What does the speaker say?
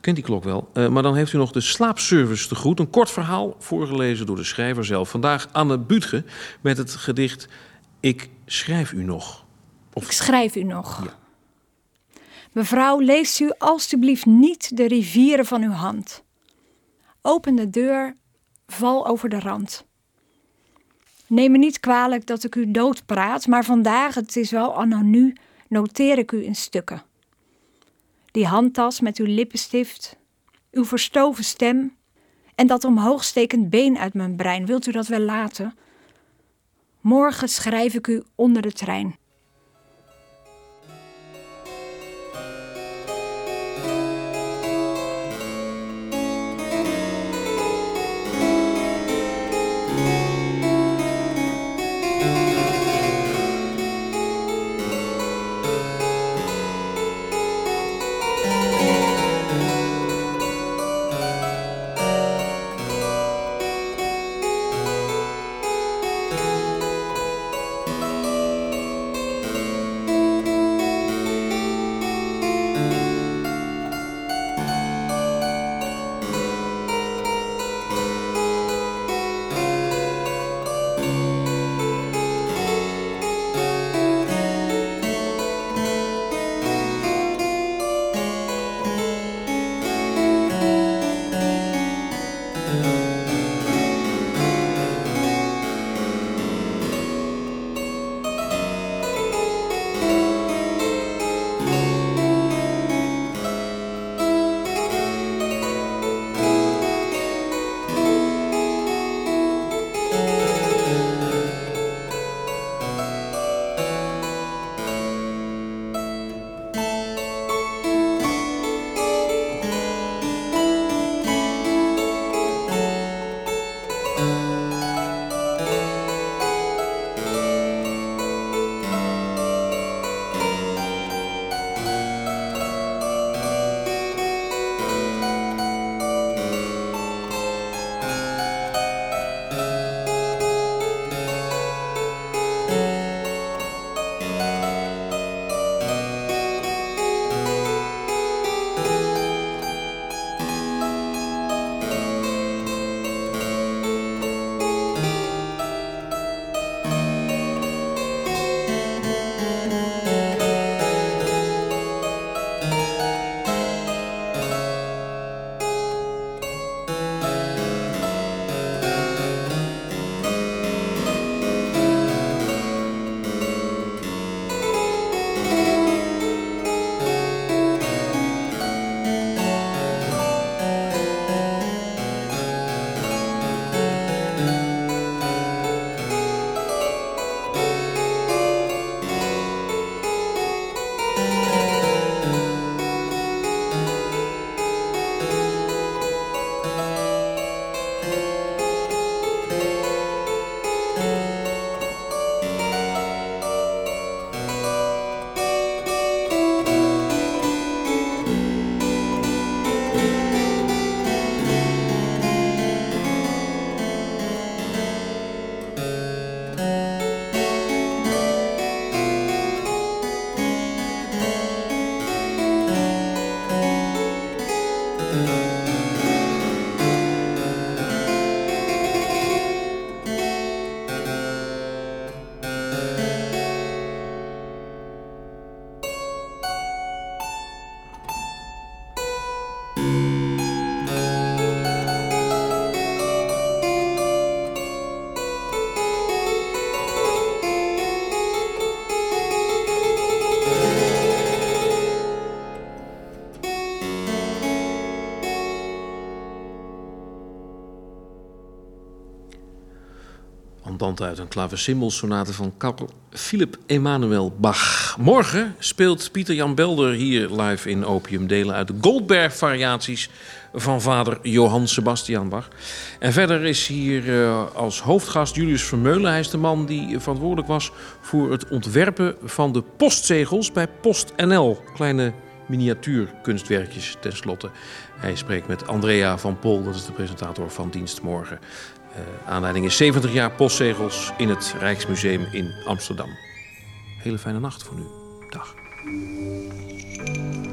Kent die klok wel. Maar dan heeft u nog de slaapservice te goed. Een kort verhaal voorgelezen door de schrijver zelf. Vandaag Anne Buutge met het gedicht Ik schrijf u nog. Ik schrijf u nog. Ja. Mevrouw, leest u alstublieft niet de rivieren van uw hand. Open de deur, val over de rand. Neem me niet kwalijk dat ik u doodpraat, maar vandaag, het is wel anno nu, noteer ik u in stukken. Die handtas met uw lippenstift, uw verstoven stem en dat omhoogstekend been uit mijn brein, wilt u dat wel laten? Morgen schrijf ik u onder de trein. Andante uit een klavecimbal-sonate van Carl Philipp Emanuel Bach. Morgen speelt Pieter Jan Belder hier live in Opium delen uit de Goldberg-variaties van vader Johann Sebastian Bach. En verder is hier als hoofdgast Julius Vermeulen. Hij is de man die verantwoordelijk was voor het ontwerpen van de postzegels bij PostNL. Kleine miniatuurkunstwerkjes tenslotte. Hij spreekt met Andrea van Pol, dat is de presentator van Dienst Morgen. Aanleiding is 70 jaar postzegels in het Rijksmuseum in Amsterdam. Hele fijne nacht voor nu. Dag.